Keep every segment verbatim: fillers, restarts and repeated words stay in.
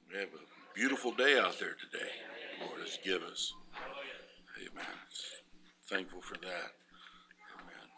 We have a beautiful day out there today. The Lord has given us. Amen. Thankful for that. Amen.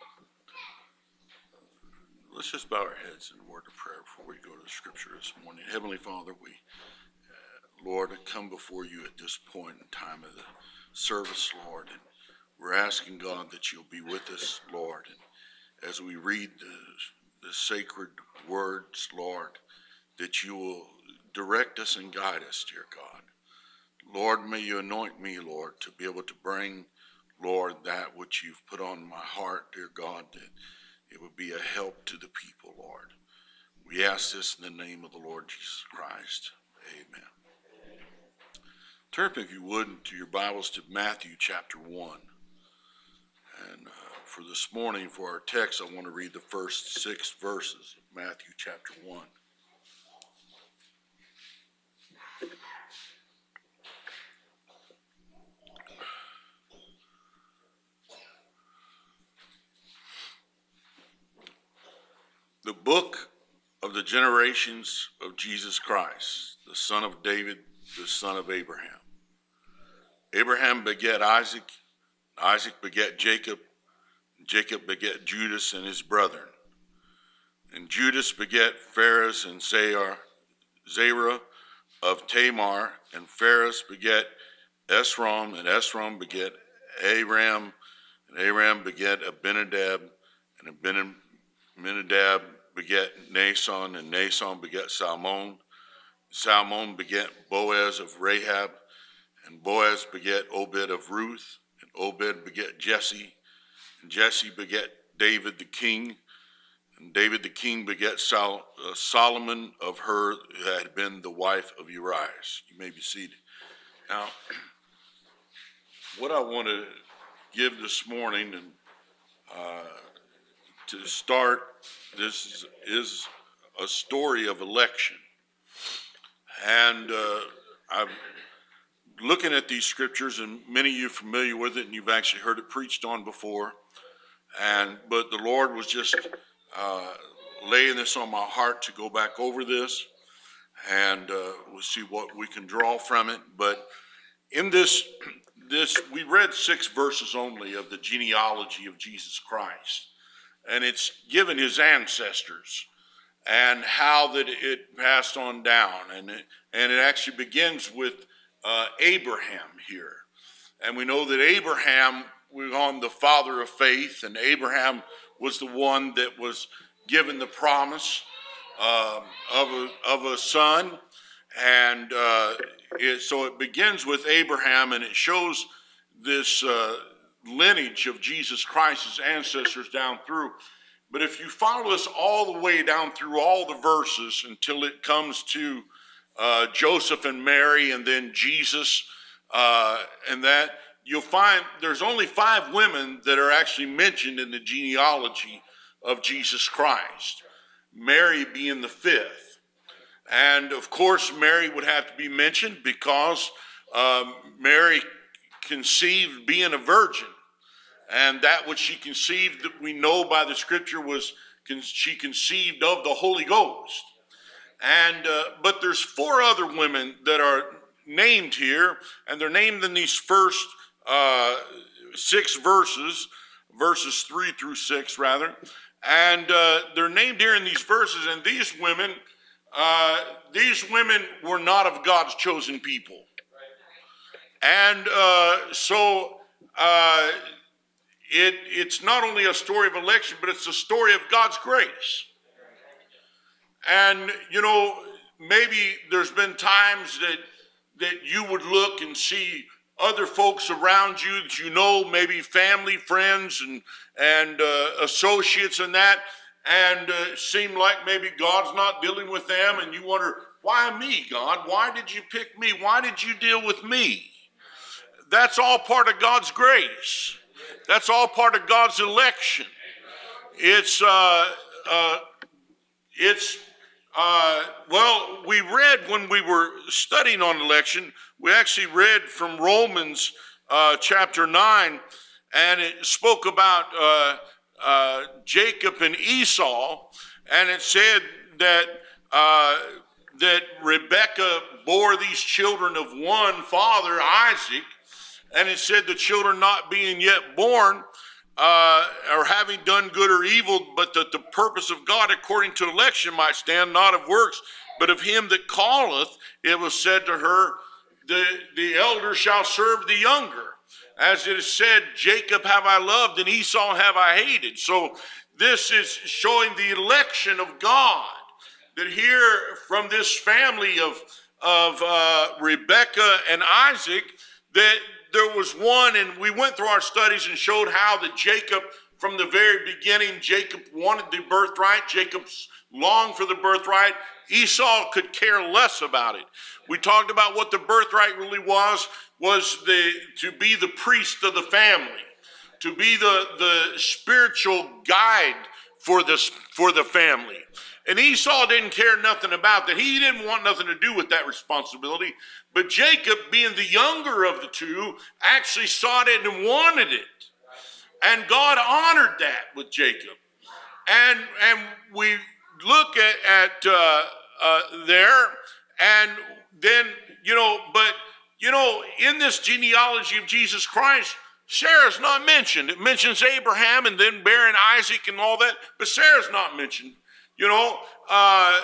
Let's just bow our heads in a word of prayer before we go to the scripture this morning. Heavenly Father, we, uh, Lord, come before you at this point in time of the service, Lord, and we're asking, God, that you'll be with us, Lord, and as we read the, the sacred words, Lord, that you will direct us and guide us, dear God. Lord, may you anoint me, Lord, to be able to bring, Lord, that which you've put on my heart, dear God, that it would be a help to the people, Lord. We ask this in the name of the Lord Jesus Christ. Amen. Turn, if you would, to your Bibles to Matthew chapter one. And uh, for this morning, for our text, I want to read the first six verses of Matthew chapter one. The book of the generations of Jesus Christ, the son of David, the son of Abraham. Abraham begat Isaac, Isaac begat Jacob, Jacob begat Judas and his brethren. And Judas begat Phares and Zerah of Tamar, and Phares begat Esrom, and Esrom begat Aram, and Aram begat Abinadab, and Abinadab begat Nason, and Nason begat Salmon. Salmon begat Boaz of Rahab, and Boaz begat Obed of Ruth, and Obed begat Jesse, and Jesse begat David the king, and David the king begat Sol- uh, Solomon of her who had been the wife of Uriah. You may be seated. Now, what I want to give this morning, and uh, to start, this is, is a story of election. And uh, I'm looking at these scriptures, and many of you are familiar with it, and you've actually heard it preached on before. And but the Lord was just uh, laying this on my heart to go back over this, and uh, we'll see what we can draw from it. But in this, this we read six verses only of the genealogy of Jesus Christ, and it's given his ancestors and how that it passed on down, and it, and it actually begins with uh, Abraham here, and we know that Abraham was on the father of faith, and Abraham was the one that was given the promise uh, of a of a son, and uh, it, so it begins with Abraham, and it shows this uh, lineage of Jesus Christ's ancestors down through. But if you follow us all the way down through all the verses until it comes to uh, Joseph and Mary and then Jesus, uh, and that, you'll find there's only five women that are actually mentioned in the genealogy of Jesus Christ, Mary being the fifth. And of course, Mary would have to be mentioned because um, Mary conceived being a virgin. And that which she conceived, that we know by the scripture, was con- she conceived of the Holy Ghost. And uh, but there's four other women that are named here, and they're named in these first uh, six verses, verses three through six, rather. And uh, they're named here in these verses, and these women, uh, these women were not of God's chosen people. And uh, so. Uh, It, it's not only a story of election, but it's a story of God's grace. And, you know, maybe there's been times that that you would look and see other folks around you that you know, maybe family, friends, and, and uh, associates and that, and uh, seem like maybe God's not dealing with them, and you wonder, why me, God? Why did you pick me? Why did you deal with me? That's all part of God's grace. That's all part of God's election. It's, uh, uh, it's, uh, well, we read when we were studying on election, we actually read from Romans uh, chapter nine, and it spoke about uh, uh, Jacob and Esau, and it said that uh, that Rebekah bore these children of one father, Isaac, and it said the children not being yet born, uh, or having done good or evil, but that the purpose of God according to election might stand, not of works, but of him that calleth. It was said to her, the, the elder shall serve the younger. As it is said, Jacob have I loved, and Esau have I hated. So this is showing the election of God. That here from this family of, of uh, Rebekah and Isaac, that there was one, and we went through our studies and showed how that Jacob, from the very beginning, Jacob wanted the birthright. Jacob longed for the birthright. Esau could care less about it. We talked about what the birthright really was, was the to be the priest of the family, to be the, the spiritual guide for this for the family. And Esau didn't care nothing about that. He didn't want nothing to do with that responsibility. But Jacob, being the younger of the two, actually sought it and wanted it. And God honored that with Jacob. And and we look at, at uh, uh, there, and then, you know, but, you know, in this genealogy of Jesus Christ, Sarah's not mentioned. It mentions Abraham and then bearing Isaac and all that, but Sarah's not mentioned. You know, uh,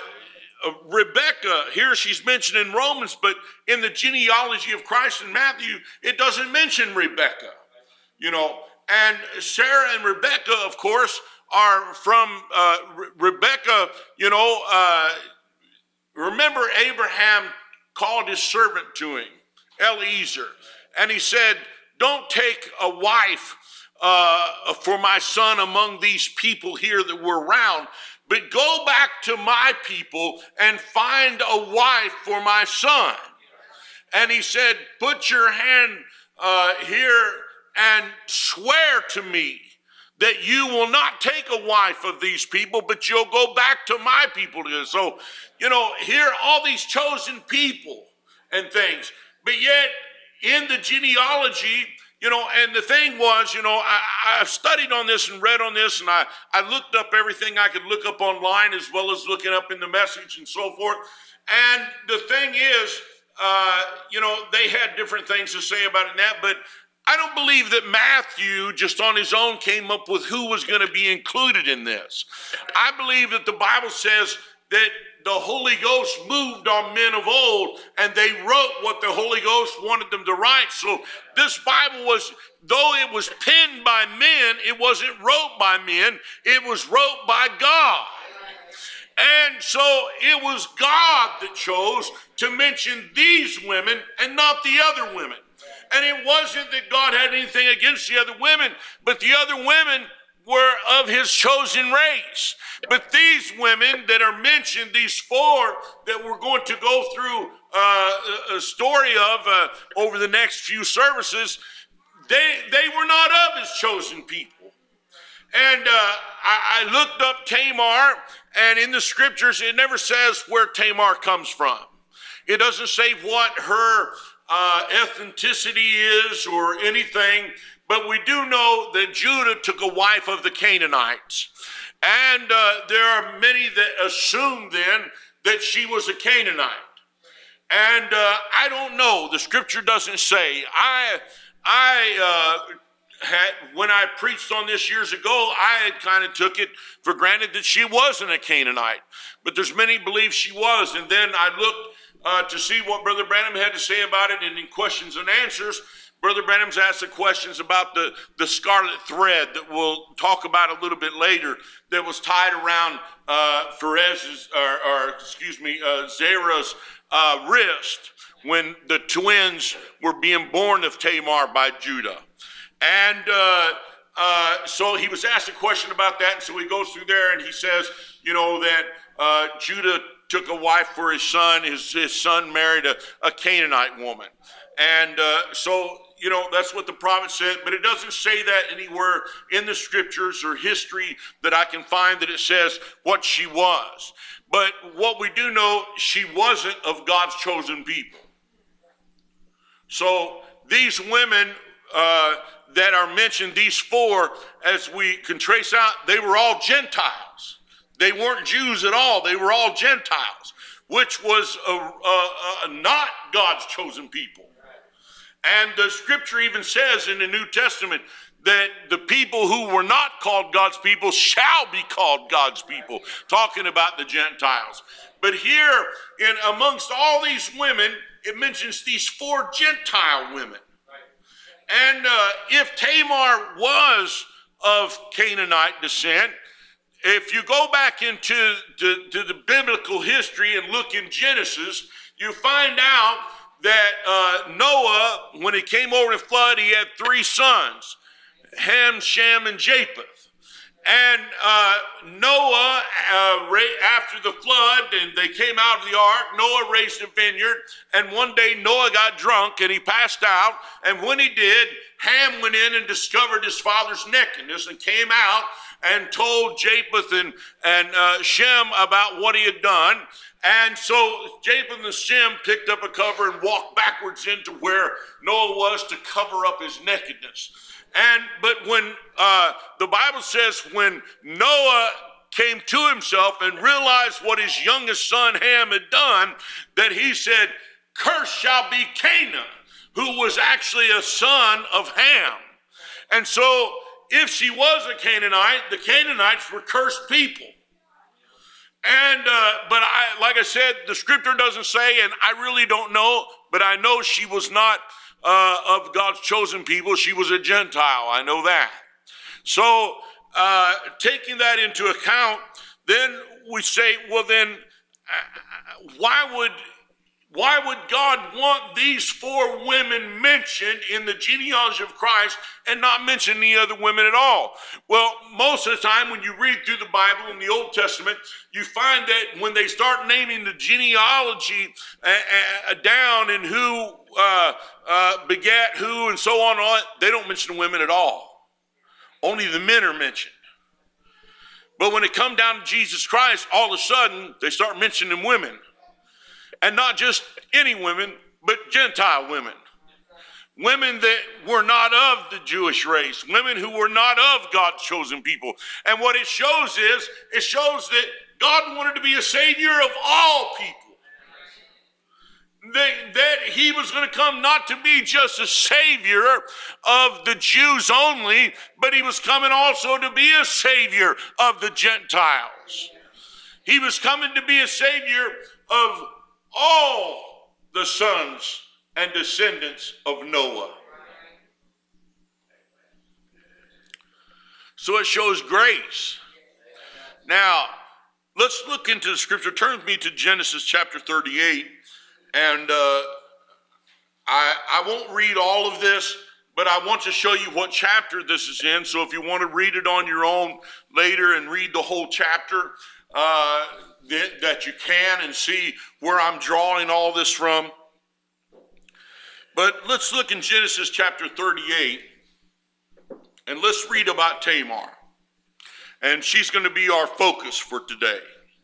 Rebekah, here she's mentioned in Romans, but in the genealogy of Christ in Matthew, it doesn't mention Rebekah. You know, and Sarah and Rebekah, of course, are from uh, Re- Rebekah, you know, uh, remember Abraham called his servant to him, Eliezer, and he said, don't take a wife uh, for my son among these people here that were around, but go back to my people and find a wife for my son. And he said, put your hand uh, here and swear to me that you will not take a wife of these people, but you'll go back to my people. So, you know, here all these chosen people and things, but yet in the genealogy, you know, and the thing was, you know, I, I've studied on this and read on this, and I, I looked up everything I could look up online as well as looking up in the message and so forth. And the thing is, uh, you know, they had different things to say about it and that, but I don't believe that Matthew just on his own came up with who was going to be included in this. I believe that the Bible says that the Holy Ghost moved on men of old, and they wrote what the Holy Ghost wanted them to write. So this Bible was, though it was penned by men, it wasn't wrote by men, it was wrote by God. And so it was God that chose to mention these women and not the other women. And it wasn't that God had anything against the other women, but the other women were of his chosen race. But these women that are mentioned, these four that we're going to go through uh, a story of uh, over the next few services, they, they were not of his chosen people. And uh, I, I looked up Tamar, and in the scriptures, it never says where Tamar comes from. It doesn't say what her uh, ethnicity is or anything. But we do know that Judah took a wife of the Canaanites. And uh, there are many that assume then that she was a Canaanite. And uh, I don't know. The scripture doesn't say. I, I uh, had, when I preached on this years ago, I had kind of took it for granted that she wasn't a Canaanite. But there's many believe she was. And then I looked uh, to see what Brother Branham had to say about it, and in questions and answers, Brother Branham's asked the questions about the, the scarlet thread that we'll talk about a little bit later that was tied around uh, Perez's, or, or excuse me, uh, Zerah's uh, wrist when the twins were being born of Tamar by Judah. And uh, uh, so he was asked a question about that, and so he goes through there and he says, you know, that uh, Judah took a wife for his son. His, his son married a, a Canaanite woman. And uh, so, you know, that's what the prophet said, but it doesn't say that anywhere in the scriptures or history that I can find that it says what she was. But what we do know, she wasn't of God's chosen people. So these women uh, that are mentioned, these four, as we can trace out, they were all Gentiles. They weren't Jews at all. They were all Gentiles. which was a, a, a, not God's chosen people. And the scripture even says in the New Testament that the people who were not called God's people shall be called God's people, talking about the Gentiles. But here, in amongst all these women, it mentions these four Gentile women. And uh, if Tamar was of Canaanite descent, if you go back into to, to the biblical history and look in Genesis, you find out that uh, Noah, when he came over the flood, he had three sons, Ham, Shem, and Japheth. And uh, Noah, uh, after the flood, and they came out of the ark, Noah raised a vineyard, and one day Noah got drunk and he passed out, and when he did, Ham went in and discovered his father's nakedness and came out and told Japheth and, and uh, Shem about what he had done. And so Japheth and Shem picked up a cover and walked backwards into where Noah was to cover up his nakedness. And but when uh, the Bible says when Noah came to himself and realized what his youngest son Ham had done, that he said, "Cursed shall be Canaan," who was actually a son of Ham. And so if she was a Canaanite, the Canaanites were cursed people. And uh, but I, like I said, the scripture doesn't say, and I really don't know, but I know she was not uh, of God's chosen people. She was a Gentile. I know that. So uh, taking that into account, then we say, well, then uh, why would why would God want these four women mentioned in the genealogy of Christ and not mention any other women at all? Well, most of the time when you read through the Bible in the Old Testament, you find that when they start naming the genealogy uh, uh, down and who uh, uh, begat who and so on, and on, they don't mention the women at all. Only the men are mentioned. But when it comes down to Jesus Christ, all of a sudden they start mentioning women. And not just any women, but Gentile women. Women that were not of the Jewish race. Women who were not of God's chosen people. And what it shows is, it shows that God wanted to be a savior of all people. That, that he was going to come not to be just a savior of the Jews only, but he was coming also to be a savior of the Gentiles. He was coming to be a savior of all the sons and descendants of Noah. So it shows grace. Now, let's look into the scripture. Turn with me to Genesis chapter thirty-eight. And uh, I, I won't read all of this, but I want to show you what chapter this is in. So if you want to read it on your own later and read the whole chapter, uh, that, that you can, and see where I'm drawing all this from. But let's look in Genesis chapter thirty-eight, and let's read about Tamar. And she's going to be our focus for today.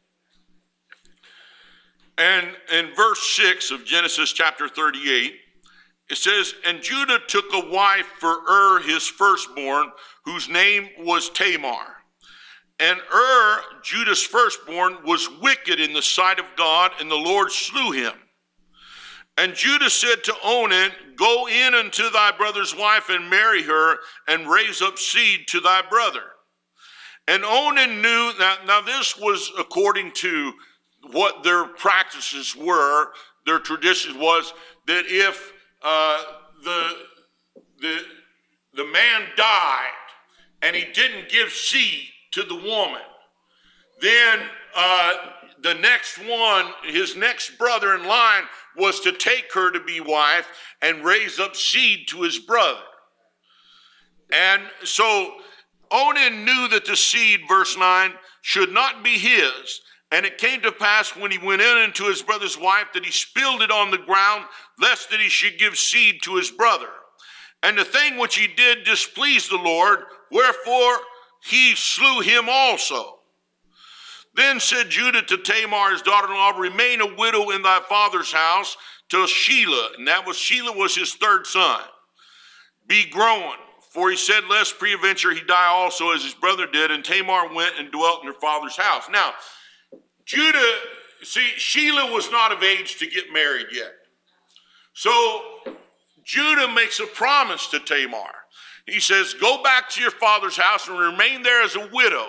And in verse six of Genesis chapter thirty-eight, it says, "And Judah took a wife for Ur his firstborn, whose name was Tamar. And Ur, Judah's firstborn, was wicked in the sight of God, and the Lord slew him. And Judah said to Onan, Go in unto thy brother's wife and marry her, and raise up seed to thy brother. And Onan knew," now, now this was according to what their practices were, their tradition was that if uh, the, the, the man died and he didn't give seed to the woman, then uh, the next one, his next brother in line, was to take her to be wife and raise up seed to his brother. And so Onan knew that the seed, verse nine, should not be his. And it came to pass when he went in unto his brother's wife that he spilled it on the ground, lest that he should give seed to his brother. And the thing which he did displeased the Lord, wherefore he slew him also. Then said Judah to Tamar his daughter-in-law, Remain a widow in thy father's house till Shelah, and that was Shelah was his third son, be grown. For he said, Lest peradventure he die also as his brother did. And Tamar went and dwelt in her father's house. Now, Judah see, Sheila was not of age to get married yet. So Judah makes a promise to Tamar. He says, go back to your father's house and remain there as a widow.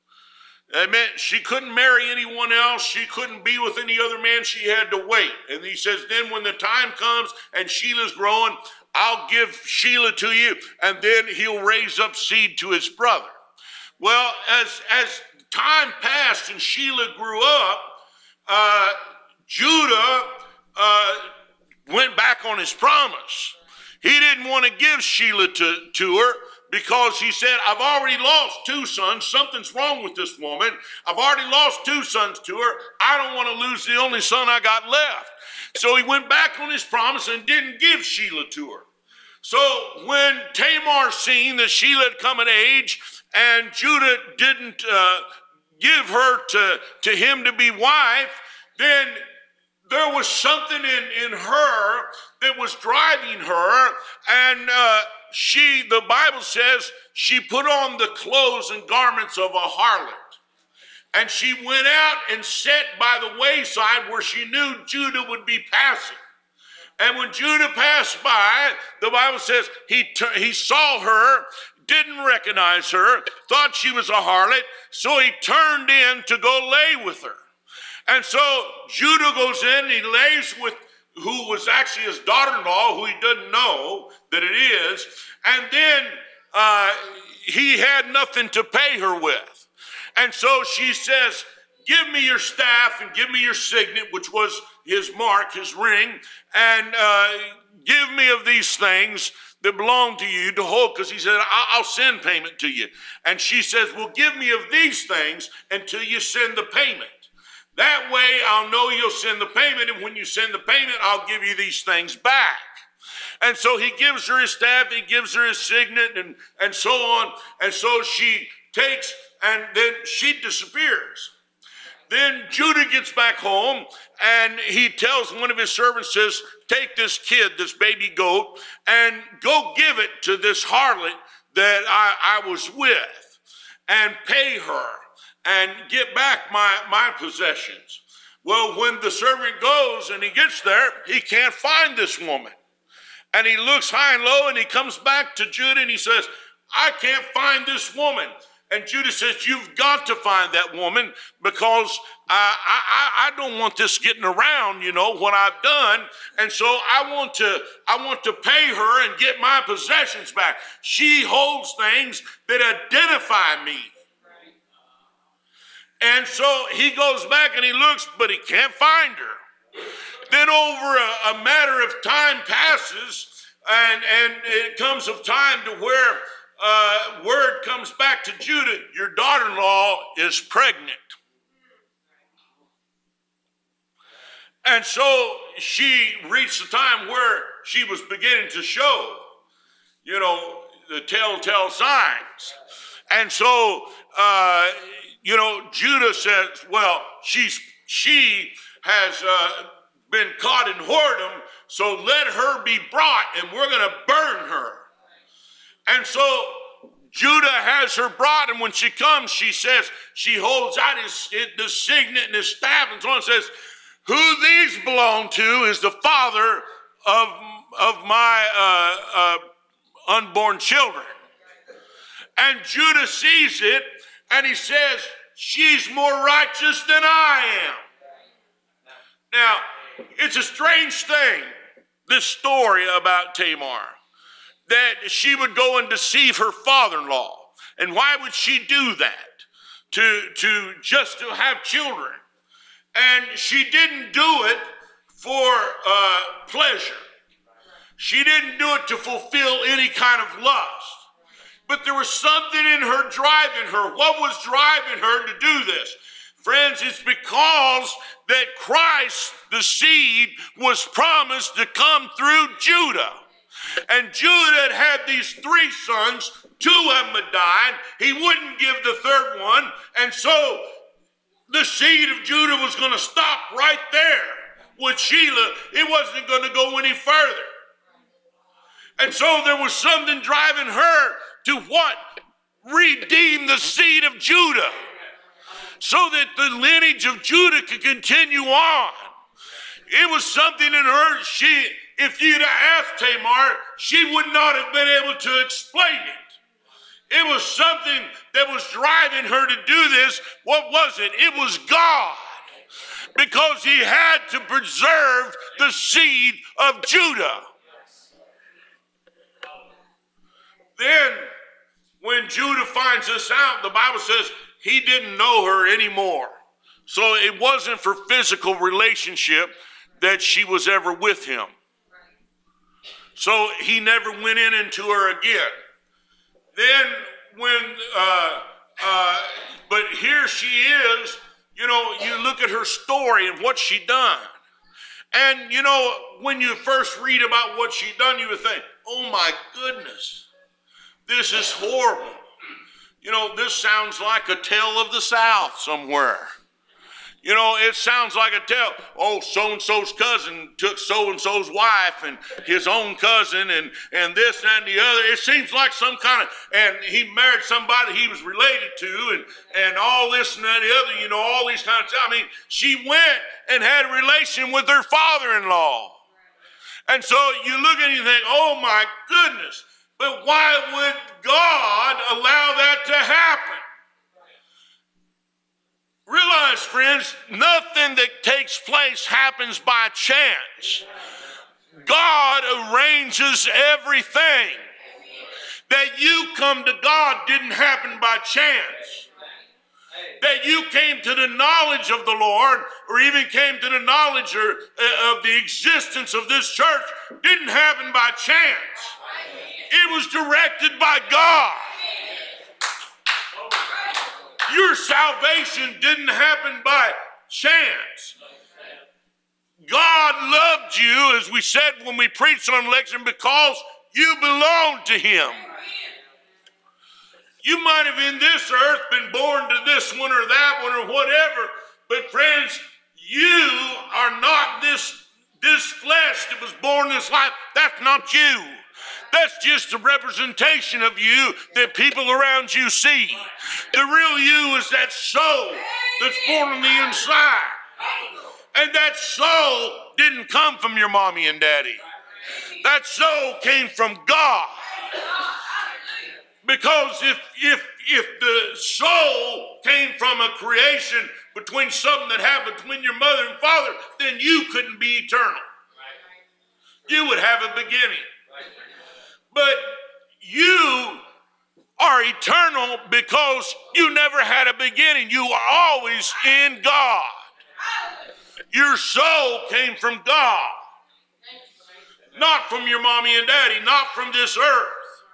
That meant she couldn't marry anyone else. She couldn't be with any other man. She had to wait. And he says, then when the time comes and Sheila's growing, I'll give Sheila to you, and then he'll raise up seed to his brother. Well, as, as time passed and Sheila grew up, uh, Judah uh, went back on his promise. He didn't want to give Sheila to, to her because he said, I've already lost two sons. Something's wrong with this woman. I've already lost two sons to her. I don't want to lose the only son I got left. So he went back on his promise and didn't give Sheila to her. So when Tamar seen that Sheila had come of age and Judah didn't uh, give her to, to him to be wife, then there was something in, in her that was driving her, and uh, she, the Bible says, she put on the clothes and garments of a harlot. And she went out and sat by the wayside where she knew Judah would be passing. And when Judah passed by, the Bible says he, t- he saw her, didn't recognize her, thought she was a harlot, so he turned in to go lay with her. And so Judah goes in, he lays with who was actually his daughter-in-law, who he doesn't know that it is, and then uh, he had nothing to pay her with. And so she says, give me your staff and give me your signet, which was his mark, his ring, and uh, give me of these things that belong to you to hold, because he said, I'll send payment to you. And she says, well, give me of these things until you send the payment. That way I'll know you'll send the payment, and when you send the payment, I'll give you these things back. And so he gives her his staff, he gives her his signet, and, and so on. And so she takes, and then she disappears. Then Judah gets back home, and he tells one of his servants, says, take this kid, this baby goat, and go give it to this harlot that I, I was with, and pay her, and get back my, my possessions. Well, when the servant goes and he gets there, he can't find this woman. And he looks high and low, and he comes back to Judah, and he says, I can't find this woman. And Judah says, you've got to find that woman, because I, I, I don't want this getting around, you know, what I've done. And so I want to, I want to pay her and get my possessions back. She holds things that identify me. And so he goes back and he looks, but he can't find her. Then over a, a matter of time passes, and, and it comes of time to where uh, word comes back to Judah, your daughter-in-law is pregnant. And so she reached the time where she was beginning to show, you know, the telltale signs. And so, uh, you know, Judah says, well, she's, she has uh, been caught in whoredom, so let her be brought, and we're going to burn her. And so Judah has her brought, and when she comes, she says, she holds out his, the signet and his staff, and so on, and says, who these belong to is the father of, of my uh, uh, unborn children. And Judah sees it, and he says, she's more righteous than I am. Now, it's a strange thing, this story about Tamar, that she would go and deceive her father-in-law. And why would she do that? To, to just to have children. And she didn't do it for uh, pleasure. She didn't do it to fulfill any kind of lust. But there was something in her driving her. What was driving her to do this? Friends, it's because that Christ, the seed, was promised to come through Judah. And Judah had had these three sons. Two of them had died. He wouldn't give the third one. And so the seed of Judah was going to stop right there with Sheila. It wasn't going to go any further. And so there was something driving her to what? Redeem the seed of Judah. so that the lineage of Judah could continue on. It was something in her, she, if you'd have asked Tamar, she would not have been able to explain it. It was something that was driving her to do this. What was it? It was God. Because he had to preserve the seed of Judah. Then, when Judah finds this out, the Bible says he didn't know her anymore. So it wasn't for physical relationship that she was ever with him. So he never went in into her again. Then when, uh, uh, but here she is, you know, you look at her story and what she done. And, you know, when you first read about what she done, you would think, oh my goodness, this is horrible. You know, this sounds like a tale of the South somewhere. You know, it sounds like a tale. Oh, so-and-so's cousin took so-and-so's wife and his own cousin and, and this and the other. It seems like some kind of, and he married somebody he was related to and, and all this and that and the other, you know, all these kinds of stuff. I mean, she went and had a relation with her father-in-law. And so you look at it and you think, oh my goodness, but why would God allow that to happen? Realize, friends, nothing that takes place happens by chance. God arranges everything. That you come to God didn't happen by chance. That you came to the knowledge of the Lord, or even came to the knowledge of the existence of this church, didn't happen by chance. It was directed by God. Your salvation didn't happen by chance. God loved you, as we said when we preached on election, because you belong to him. You might have in this earth been born to this one or that one or whatever, but friends, you are not this, this flesh that was born in this life. That's not you. That's just a representation of you that people around you see. The real you is that soul that's born on the inside. And that soul didn't come from your mommy and daddy. That soul came from God. Because if, if, if the soul came from a creation between something that happened between your mother and father, then you couldn't be eternal. You would have a beginning. But you are eternal because you never had a beginning. You are always in God. Your soul came from God. Not from your mommy and daddy, not from this earth.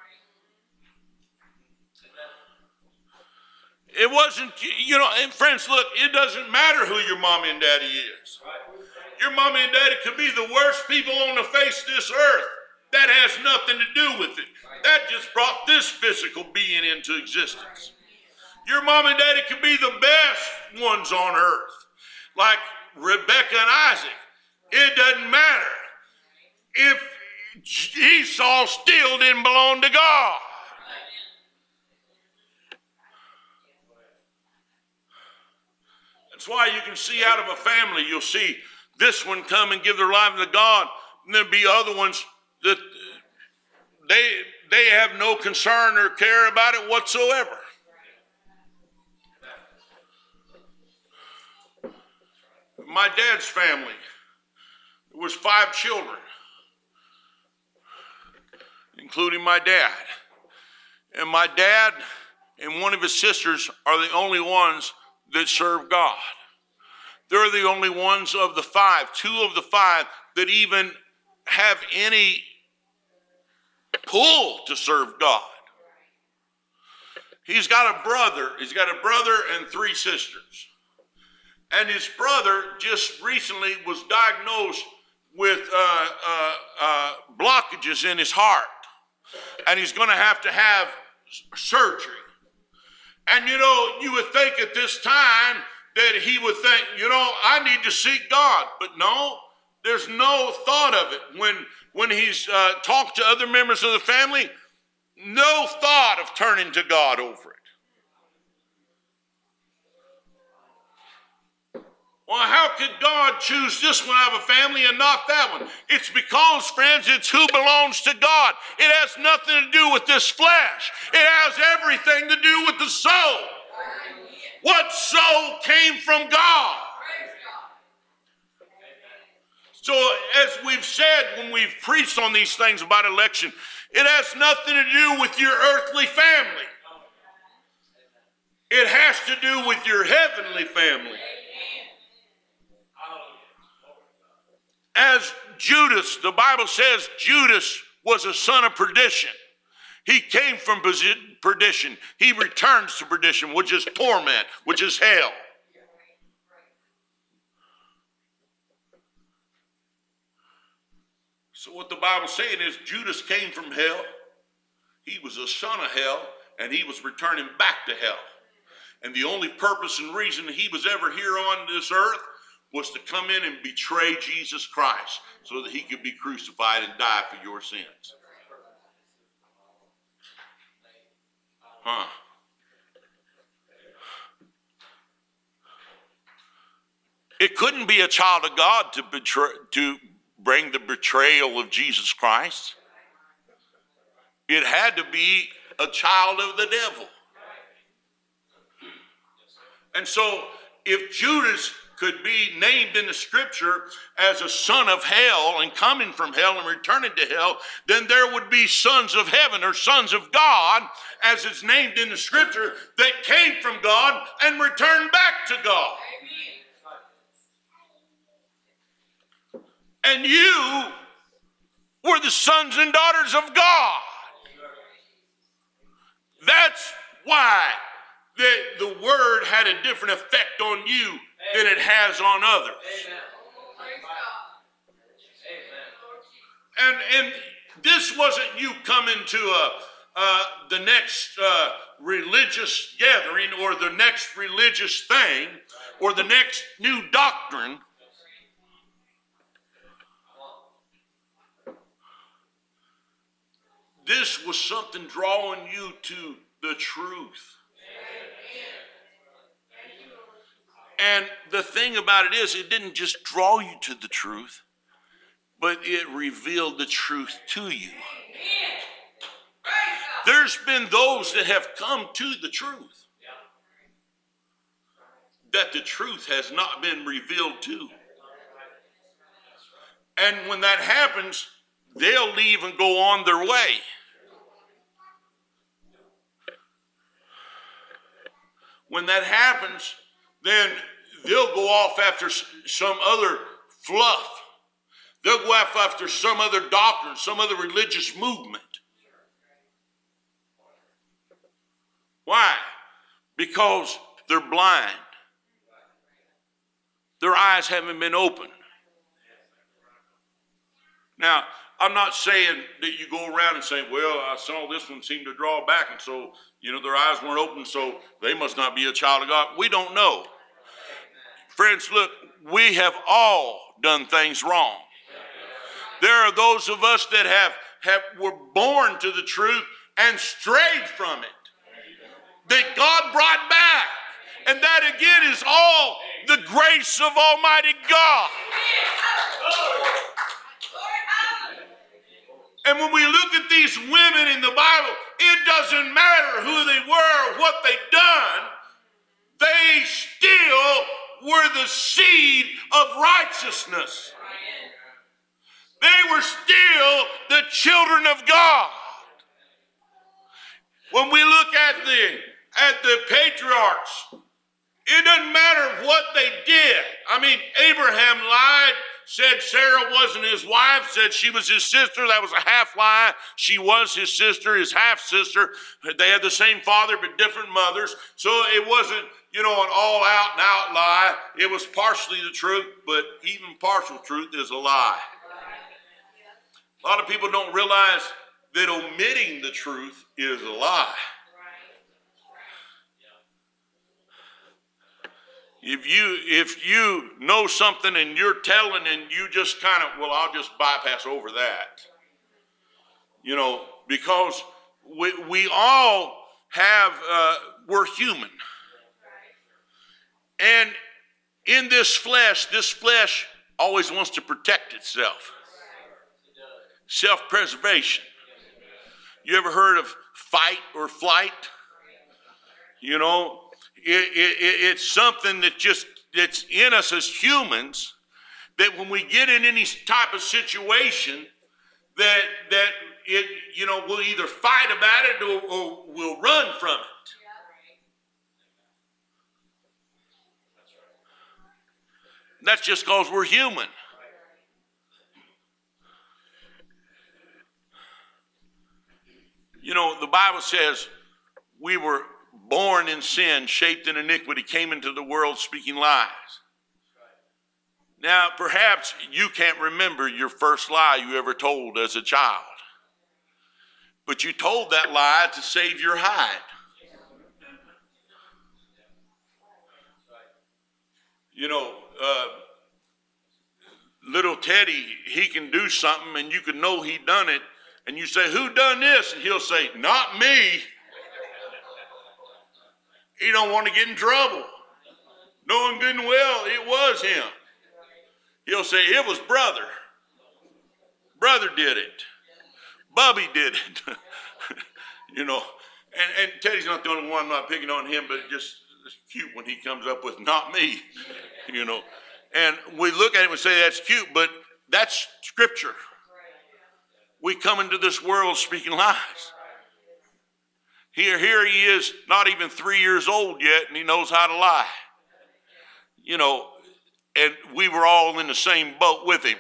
It wasn't, you know, and friends, look, it doesn't matter who your mommy and daddy is. Your mommy and daddy could be the worst people on the face of this earth. That has nothing to do with it. That just brought this physical being into existence. Your mom and daddy could be the best ones on earth, like Rebecca and Isaac. It doesn't matter. If Esau still didn't belong to God. That's why you can see out of a family, you'll see this one come and give their life to God, and there'll be other ones that they, they have no concern or care about it whatsoever. My dad's family, there was five children, including my dad. And my dad and one of his sisters are the only ones that serve God. They're the only ones of the five, two of the five, that even have any pull to serve God. He's got a brother. He's got a brother and three sisters. And his brother just recently was diagnosed with uh, uh, uh, blockages in his heart. And he's going to have to have surgery. And, you know, you would think at this time that he would think, you know, I need to seek God. But no, there's no thought of it. When, when he's uh, talked to other members of the family, no thought of turning to God over it. Well, how could God choose this one out of a family and not that one? It's because, friends, it's who belongs to God. It has nothing to do with this flesh. It has everything to do with the soul. What soul came from God? So, as we've said when we've preached on these things about election, it has nothing to do with your earthly family. It has to do with your heavenly family. As Judas, the Bible says Judas was a son of perdition. He came from perdition. He returns to perdition, which is torment, which is hell. So what the Bible's saying is Judas came from hell. He was a son of hell, and he was returning back to hell. And the only purpose and reason he was ever here on this earth was to come in and betray Jesus Christ so that he could be crucified and die for your sins. Huh. It couldn't be a child of God to betray, to bring the betrayal of Jesus Christ. It had to be a child of the devil. And so if Judas could be named in the scripture as a son of hell and coming from hell and returning to hell, then there would be sons of heaven or sons of God, as it's named in the scripture, that came from God and returned back to God. And you were the sons and daughters of God. That's why the, the word had a different effect on you than it has on others. And, and this wasn't you coming to a, uh, the next uh, religious gathering or the next religious thing or the next new doctrine. This was something drawing you to the truth. And the thing about it is, it didn't just draw you to the truth, but it revealed the truth to you. There's been those that have come to the truth that the truth has not been revealed to. And when that happens, they'll leave and go on their way. When that happens, then they'll go off after some other fluff. They'll go off after some other doctrine, some other religious movement. Why? Because they're blind. Their eyes haven't been opened. Now, I'm not saying that you go around and say, well, I saw this one seem to draw back, and so, you know, their eyes weren't open, so they must not be a child of God. We don't know. Friends, look, we have all done things wrong. There are those of us that have, have were born to the truth and strayed from it, that God brought back. And that again is all the grace of Almighty God. And when we look at these women in the Bible, it doesn't matter who they were or what they'd done. They still were the seed of righteousness. They were still the children of God. When we look at the, at the patriarchs, it doesn't matter what they did. I mean, Abraham lied, said Sarah wasn't his wife, said she was his sister. That was a half lie. She was his sister, his half sister. They had the same father but different mothers. So it wasn't, you know, an all out and out lie. It was partially the truth, but even partial truth is a lie. A lot of people don't realize that omitting the truth is a lie. If you if you know something and you're telling and you just kind of, well, I'll just bypass over that. You know, because we, we all have, uh, we're human. And in this flesh, this flesh always wants to protect itself. Self-preservation. You ever heard of fight or flight? You know, it, it, it's something that just, that's in us as humans, that when we get in any type of situation, that, that it, you know, we'll either fight about it or, or we'll run from it. That's just because we're human. You know, the Bible says we were born in sin, shaped in iniquity, came into the world speaking lies. Now, perhaps you can't remember your first lie you ever told as a child. But you told that lie to save your hide. You know, uh, little Teddy, he can do something and you can know he done it. And you say, who done this? And he'll say, not me. He don't want to get in trouble. Knowing good and well, it was him. He'll say, it was brother. Brother did it. Bubby did it. You know, and, and Teddy's not the only one. I'm not picking on him, but just it's cute when he comes up with not me, you know. And we look at it and say that's cute, but that's scripture. We come into this world speaking lies. Here, here he is, not even three years old yet, and he knows how to lie. You know, and we were all in the same boat with him.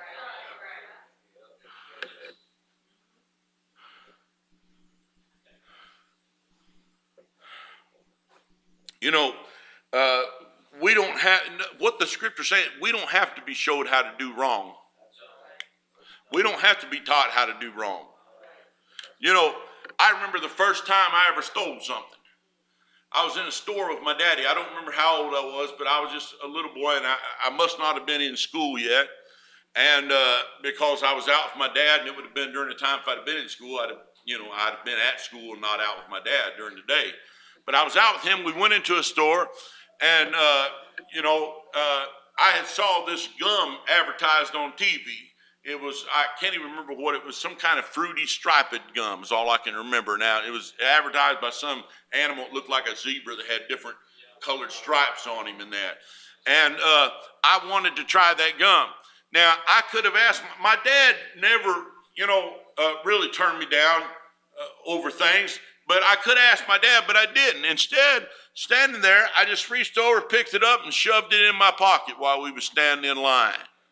You know, uh, we don't have, what the scripture's saying, we don't have to be showed how to do wrong. We don't have to be taught how to do wrong. You know, I remember the first time I ever stole something. I was in a store with my daddy. I don't remember how old I was, but I was just a little boy, and I, I must not have been in school yet. And uh, because I was out with my dad, and it would have been during the time if I'd have been in school, I'd have, you know, I'd have been at school and not out with my dad during the day. But I was out with him. We went into a store, and, uh, you know, uh, I had saw this gum advertised on T V. It was, I can't even remember what it was, some kind of fruity striped gum is all I can remember now. It was advertised by some animal that looked like a zebra that had different colored stripes on him and that. And uh, I wanted to try that gum. Now, I could have asked, my dad never, you know, uh, really turned me down uh, over things. But I could ask my dad, but I didn't. Instead, standing there, I just reached over, picked it up, and shoved it in my pocket while we were standing in line.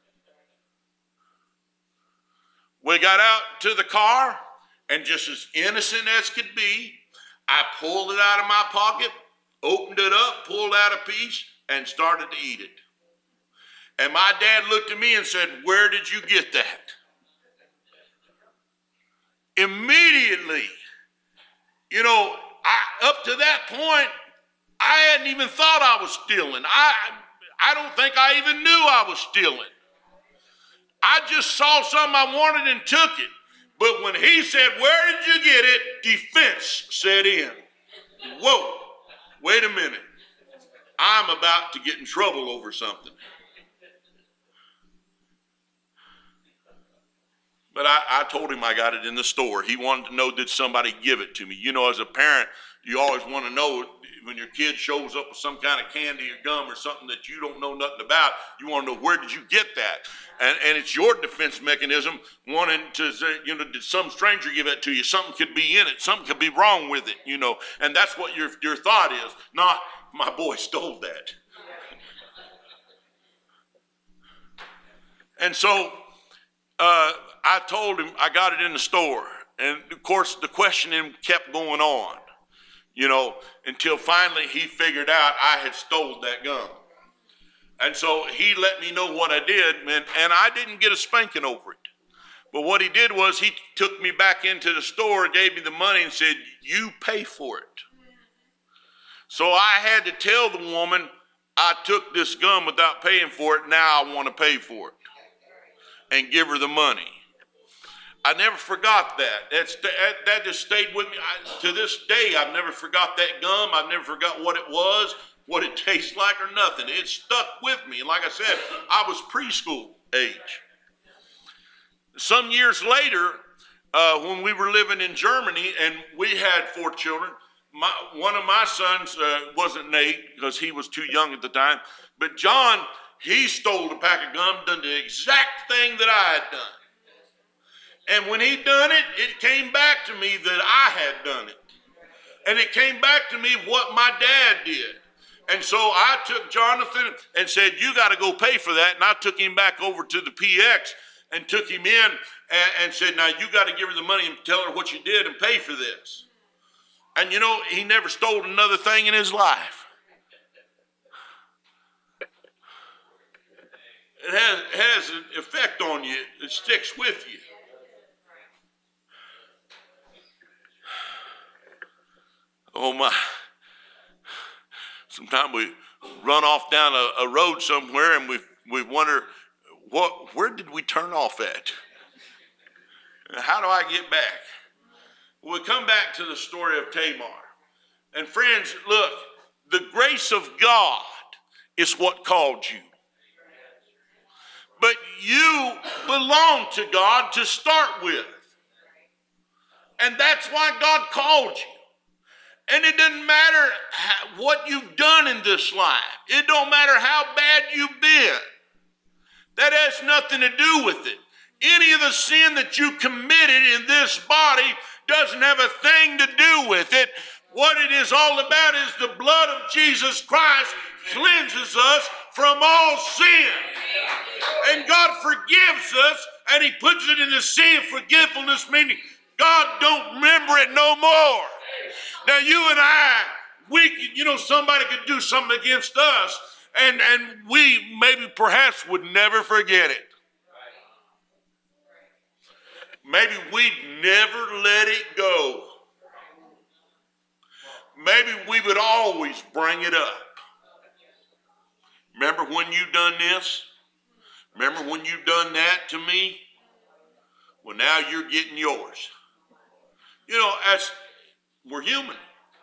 We got out to the car, and just as innocent as could be, I pulled it out of my pocket, opened it up, pulled out a piece, and started to eat it. And my dad looked at me and said, "Where did you get that?" Immediately, you know, I, up to that point, I hadn't even thought I was stealing. I, I don't think I even knew I was stealing. I just saw something I wanted and took it. But when he said, "Where did you get it?" defense set in. Whoa, wait a minute. I'm about to get in trouble over something. But I, I told him I got it in the store. He wanted to know, did somebody give it to me? You know, as a parent, you always want to know when your kid shows up with some kind of candy or gum or something that you don't know nothing about, you want to know, where did you get that? And, and it's your defense mechanism wanting to say, you know, did some stranger give it to you? Something could be in it. Something could be wrong with it, you know. And that's what your, your thought is. Not, my boy stole that. And so uh, I told him I got it in the store. And, of course, the questioning kept going on, you know, until finally he figured out I had stole that gum. And so he let me know what I did, and, and I didn't get a spanking over it. But what he did was he took me back into the store, gave me the money, and said, "You pay for it." So I had to tell the woman, I took this gum without paying for it, now I want to pay for it, and give her the money. I never forgot that. That's, that, that just stayed with me. I, to this day, I've never forgot that gum. I've never forgot what it was. what it tastes like or nothing. It stuck with me. And like I said, I was preschool age. Some years later, uh, when we were living in Germany and we had four children, my, one of my sons uh, wasn't Nate because he was too young at the time, but John, he stole a pack of gum, done the exact thing that I had done. And when he done it, it came back to me that I had done it. And it came back to me what my dad did. And so I took Jonathan and said, you got to go pay for that. And I took him back over to the P X and took him in and, and said, now you got to give her the money and tell her what you did and pay for this. And you know, he never stole another thing in his life. It has, it has an effect on you. It sticks with you. Oh my. Sometimes we run off down a, a road somewhere and we we wonder, what, where did we turn off at? How do I get back? We come back to the story of Tamar. And friends, look, the grace of God is what called you. But you belong to God to start with. And that's why God called you. And it doesn't matter how, what you've done in this life. It don't matter how bad you've been. That has nothing to do with it. Any of the sin that you committed in this body doesn't have a thing to do with it. What it is all about is the blood of Jesus Christ cleanses us from all sin. And God forgives us, and he puts it in the sea of forgetfulness, meaning God don't remember it no more. Now you and I, we, you know, somebody could do something against us, and, and we maybe perhaps would never forget it. Maybe we'd never let it go. Maybe we would always bring it up. Remember when you done this? Remember when you done that to me? Well, now you're getting yours. You know, as we're human.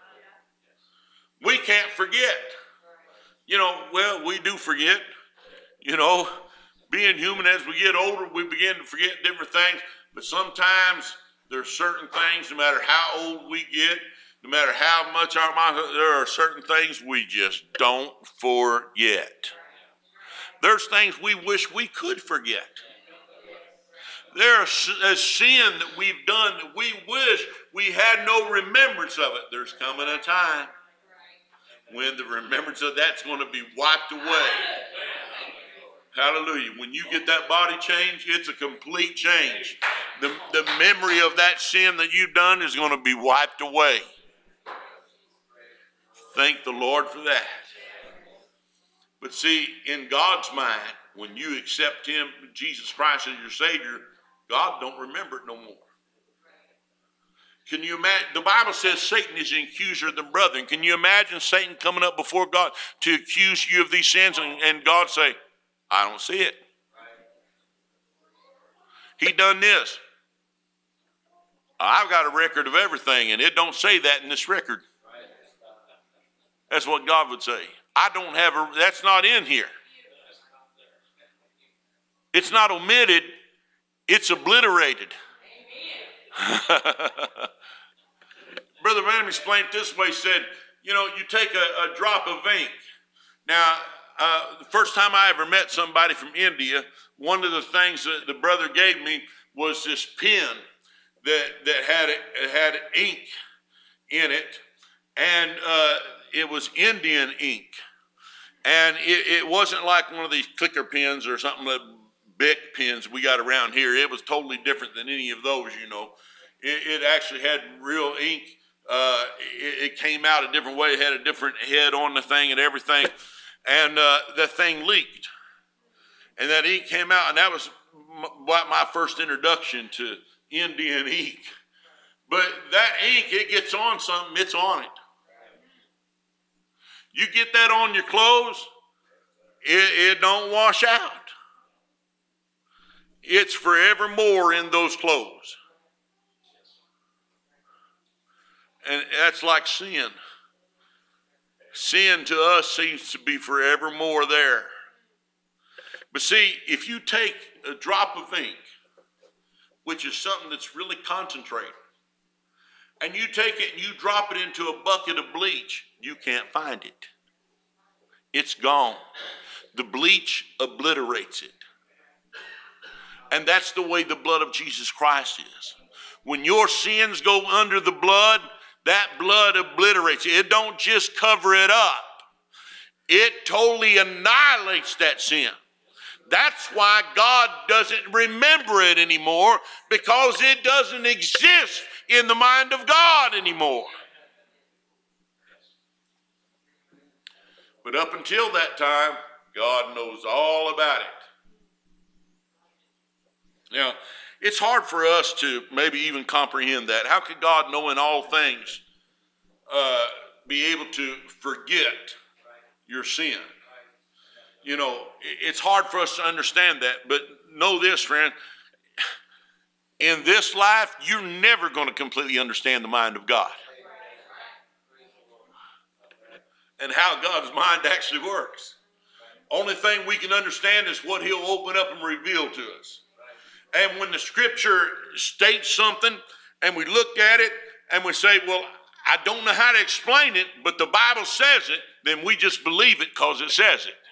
We can't forget. You know, well, we do forget. You know, being human, as we get older, we begin to forget different things. But sometimes there's certain things, no matter how old we get, no matter how much our mind, there are certain things we just don't forget. There's things we wish we could forget. There's a sin that we've done that we wish we had no remembrance of it. There's coming a time when the remembrance of that's going to be wiped away. Hallelujah. When you get that body change, it's a complete change. The, the memory of that sin that you've done is going to be wiped away. Thank the Lord for that. But see, in God's mind, when you accept him, Jesus Christ as your Savior, God don't remember it no more. Can you imagine? The Bible says Satan is an accuser of the brethren. Can you imagine Satan coming up before God to accuse you of these sins and, and God say, I don't see it. He done this. I've got a record of everything and it don't say that in this record. That's what God would say. I don't have a, that's not in here. It's not omitted. It's obliterated. Brother Branham explained it this way. He said, you know, you take a, a drop of ink. Now, uh, the first time I ever met somebody from India, one of the things that the brother gave me was this pen that, that had, it had ink in it. And uh, it was Indian ink. And it, it wasn't like one of these clicker pens or something like Bic pens we got around here. It was totally different than any of those, you know. It, it actually had real ink. Uh, it, it came out a different way. It had a different head on the thing and everything. And uh, the thing leaked. And that ink came out, and that was m- my first introduction to Indian ink. But that ink, it gets on something, it's on it. You get that on your clothes, it, it don't wash out. It's forevermore in those clothes. And that's like sin. sin to us seems to be forevermore there. But see, if you take a drop of ink, which is something that's really concentrated, and you take it and you drop it into a bucket of bleach, you can't find it. It's gone. The bleach obliterates it. And that's the way the blood of Jesus Christ is. When your sins go under the blood, that blood obliterates it. It don't just cover it up. It totally annihilates that sin. That's why God doesn't remember it anymore, because it doesn't exist in the mind of God anymore. But up until that time, God knows all about it. Now, it's hard for us to maybe even comprehend that. How could God, knowing all things, uh, be able to forget your sin? You know, it's hard for us to understand that, but know this, friend. In this life, you're never going to completely understand the mind of God and how God's mind actually works. Only thing we can understand is what he'll open up and reveal to us. And when the scripture states something and we look at it and we say, well, I don't know how to explain it, but the Bible says it, then we just believe it because it says it.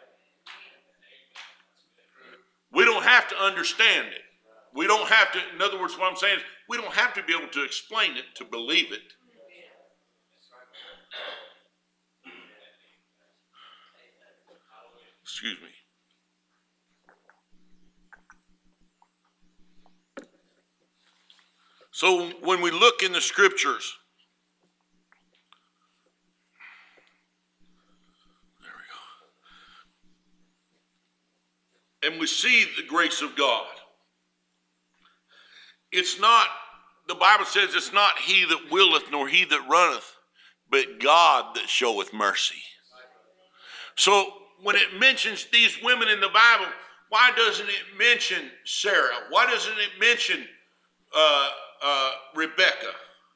We don't have to understand it. We don't have to, in other words, what I'm saying is, we don't have to be able to explain it to believe it. Excuse me. So when we look in the scriptures, there we go, and we see the grace of God, it's not, the Bible says it's not he that willeth nor he that runneth, but God that showeth mercy. So when it mentions these women in the Bible, why doesn't it mention Sarah? Why doesn't it mention uh, uh, Rebecca?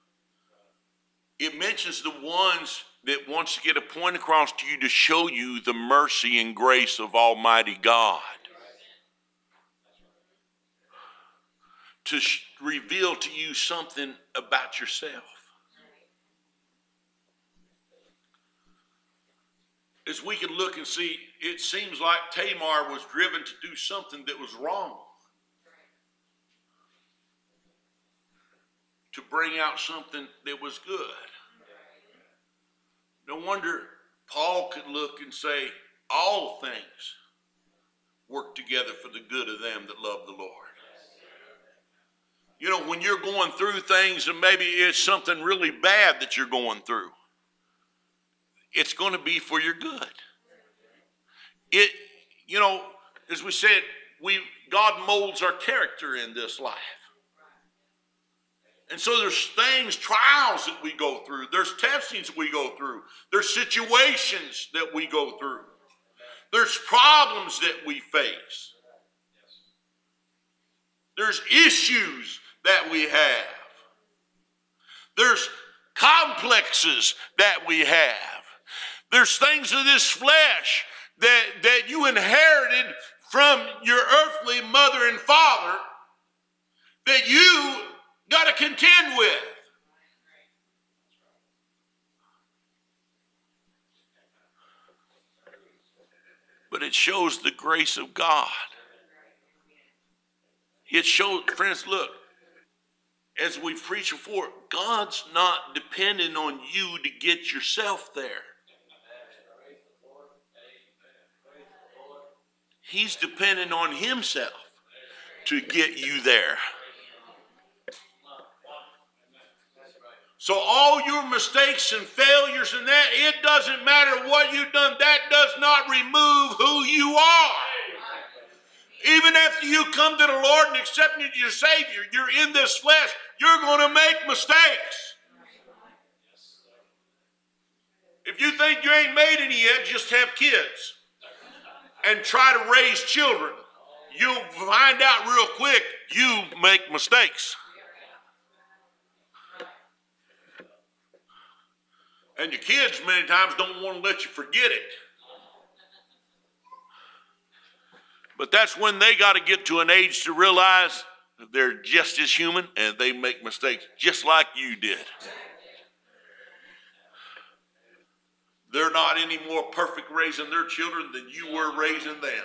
It mentions the ones that wants to get a point across to you to show you the mercy and grace of Almighty God. To sh- reveal to you something about yourself. As we can look and see, it seems like Tamar was driven to do something that was wrong, to bring out something that was good. No wonder Paul could look and say, all things work together for the good of them that love the Lord. You know, when you're going through things and maybe it's something really bad that you're going through, it's going to be for your good. It, you know, as we said, we God molds our character in this life. And so there's things, trials that we go through. There's testings we go through. There's situations that we go through. There's problems that we face. There's issues that we have. There's complexes that we have. There's things of this flesh that, that you inherited from your earthly mother and father that you got to contend with. But it shows the grace of God. It shows, friends, look, as we've preached before, God's not dependent on you to get yourself there. He's dependent on himself to get you there. So all your mistakes and failures and that, it doesn't matter what you've done. That does not remove who you are. Even after you come to the Lord and accept him as your Savior, you're in this flesh, you're going to make mistakes. If you think you ain't made any yet, just have kids and try to raise children. You'll find out real quick you make mistakes. And your kids many times don't want to let you forget it. But that's when they got to get to an age to realize that they're just as human and they make mistakes just like you did. They're not any more perfect raising their children than you were raising them.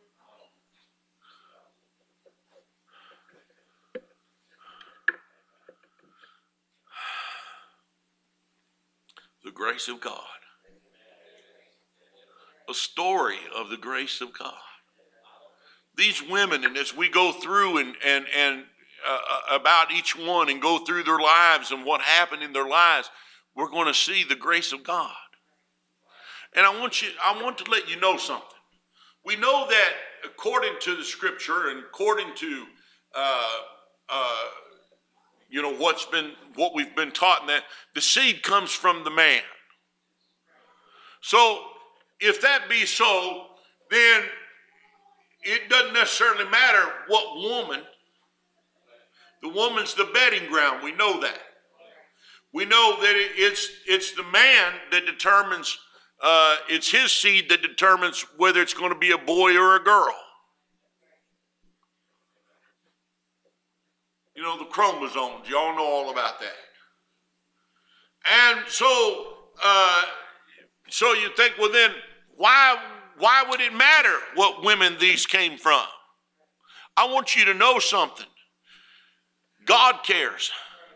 The grace of God. A story of the grace of God. These women, and as we go through and and and uh, about each one and go through their lives and what happened in their lives, we're going to see the grace of God. And I want you, I want to let you know something. We know that according to the Scripture and according to uh, uh, you know what's been what we've been taught, in that the seed comes from the man. So if that be so, then it doesn't necessarily matter what woman. The woman's the bedding ground. We know that. We know that it, it's it's the man that determines. Uh, it's his seed that determines whether it's going to be a boy or a girl. You know, the chromosomes. Y'all know all about that. And so, uh, so you think, well, then why? Why would it matter what women these came from? I want you to know something. God cares.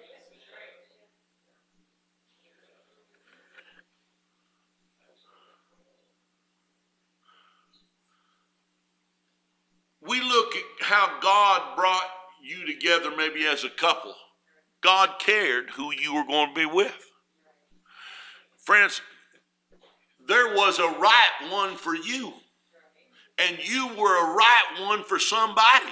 We look at how God brought you together maybe as a couple. God cared who you were going to be with. Friends, there was a right one for you, and you were a right one for somebody.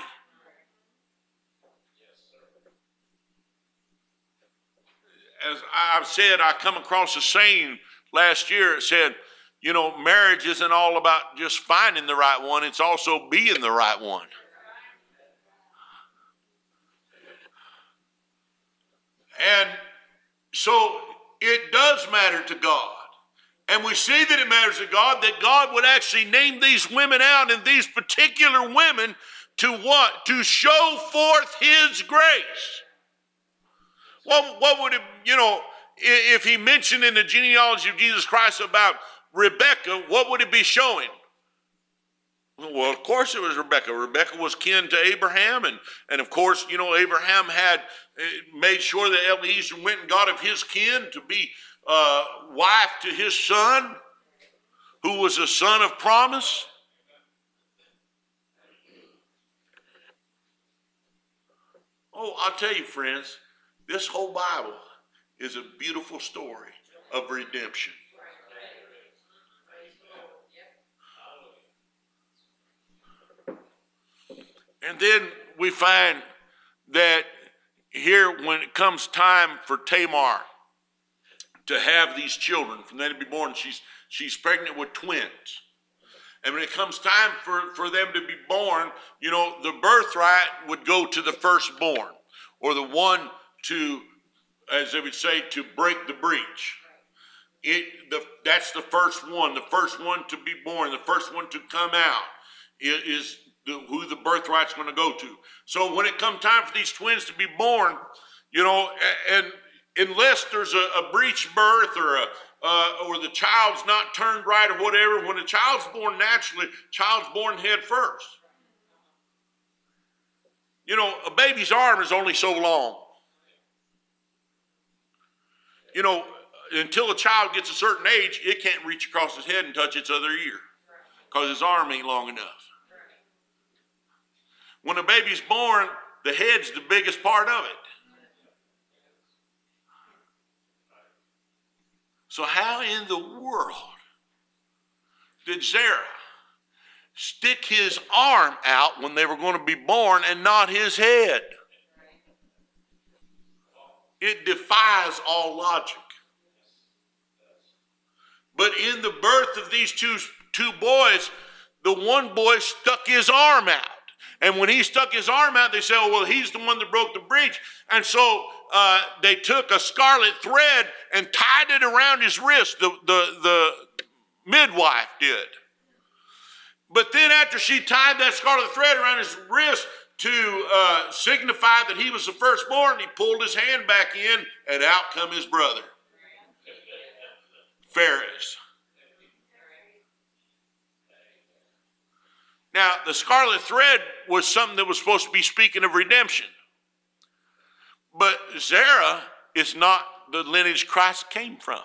As I've said, I come across a saying last year. It said, you know, marriage isn't all about just finding the right one. It's also being the right one. And so it does matter to God. And we see that it matters to God, that God would actually name these women out, and these particular women, to what? To show forth his grace. What, what would it, you know, if he mentioned in the genealogy of Jesus Christ about Rebecca, what would it be showing? Well, of course it was Rebecca. Rebecca was kin to Abraham, and, and of course, you know, Abraham had made sure that Eliezer went and got of his kin to be Uh, wife to his son, who was a son of promise. Oh, I'll tell you, friends, this whole Bible is a beautiful story of redemption. And then we find that here, when it comes time for Tamar to have these children, from them to be born, she's she's pregnant with twins. And when it comes time for, for them to be born, you know, the birthright would go to the firstborn, or the one to, as they would say, to break the breach. It the that's the first one, the first one to be born, the first one to come out is, is the, who the birthright's going to go to. So when it comes time for these twins to be born, you know, and unless there's a, a breech birth or a uh, or the child's not turned right or whatever, when a child's born naturally, child's born head first. You know, a baby's arm is only so long. You know, until a child gets a certain age, it can't reach across his head and touch its other ear because his arm ain't long enough. When a baby's born, the head's the biggest part of it. So how in the world did Zerah stick his arm out when they were going to be born and not his head? It defies all logic. But in the birth of these two, two boys, the one boy stuck his arm out. And when he stuck his arm out, they said, oh, well, he's the one that broke the breach. And so uh, they took a scarlet thread and tied it around his wrist. The, the, the midwife did. But then after she tied that scarlet thread around his wrist to uh, signify that he was the firstborn, he pulled his hand back in, and out come his brother, Phares. Now, the scarlet thread was something that was supposed to be speaking of redemption. But Zerah is not the lineage Christ came from.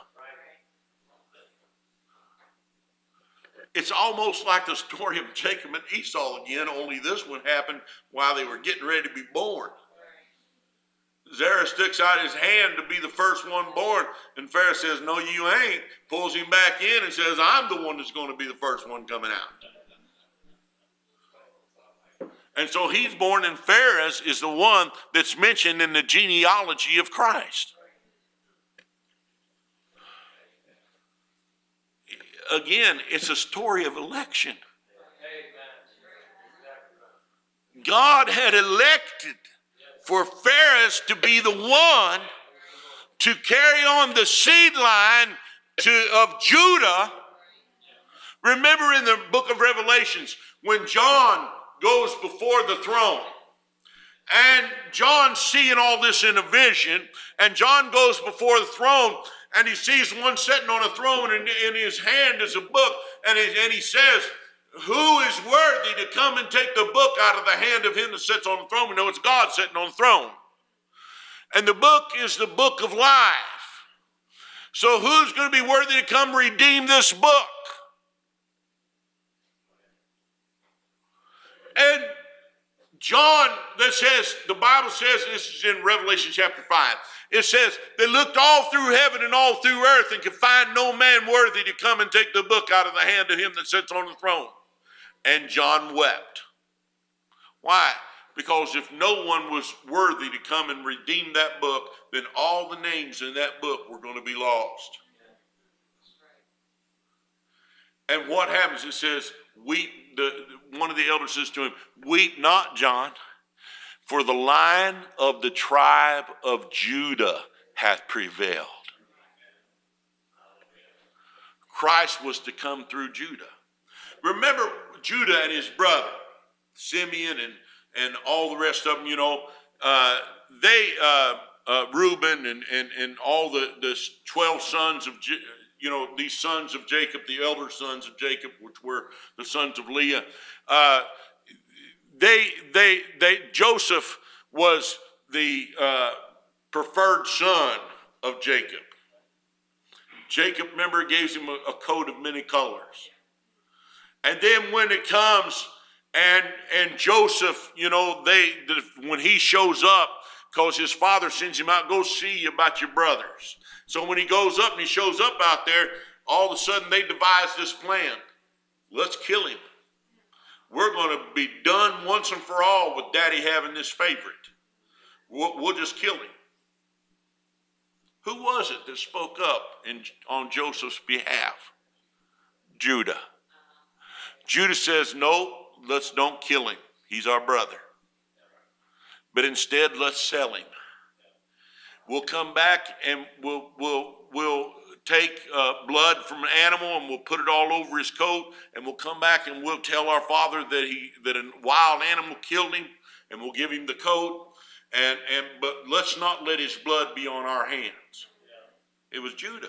It's almost like the story of Jacob and Esau again, only this one happened while they were getting ready to be born. Zerah sticks out his hand to be the first one born, and Phares says, no, you ain't. Pulls him back in and says, I'm the one that's going to be the first one coming out. And so he's born, and Phares is the one that's mentioned in the genealogy of Christ. Again, it's a story of election. God had elected for Phares to be the one to carry on the seed line to, of Judah. Remember in the book of Revelations, when John goes before the throne, and John's seeing all this in a vision, and John goes before the throne, and he sees one sitting on a throne, and in his hand is a book, and he, and he says, who is worthy to come and take the book out of the hand of him that sits on the throne? We know it's God sitting on the throne. And the book is the book of life. So who's going to be worthy to come redeem this book? And John, that says, the Bible says, this is in Revelation chapter five, it says, they looked all through heaven and all through earth and could find no man worthy to come and take the book out of the hand of him that sits on the throne. And John wept. Why? Because if no one was worthy to come and redeem that book, then all the names in that book were going to be lost. And what happens? It says, weep. The, one of the elders says to him, weep not, John, for the Lion of the tribe of Judah hath prevailed. Christ was to come through Judah. Remember Judah and his brother, Simeon and, and all the rest of them, you know, uh, they, uh, uh, Reuben and, and, and all the, the twelve sons of Judah, you know, these sons of Jacob, the elder sons of Jacob, which were the sons of Leah, uh, they, they, they, Joseph was the uh, preferred son of Jacob. Jacob, remember, gave him a, a coat of many colors. And then when it comes, and and Joseph, you know, they the, when he shows up, because his father sends him out, go see about your brothers. So when he goes up and he shows up out there, all of a sudden they devise this plan. Let's kill him. We're going to be done once and for all with Daddy having this favorite. We'll, we'll just kill him. Who was it that spoke up in, on Joseph's behalf? Judah. Judah says, no, let's don't kill him. He's our brother. But instead, let's sell him. We'll come back and we'll we'll we'll take uh, blood from an animal and we'll put it all over his coat, and we'll come back and we'll tell our father that he that a wild animal killed him, and we'll give him the coat. And and but let's not let his blood be on our hands. It was Judah.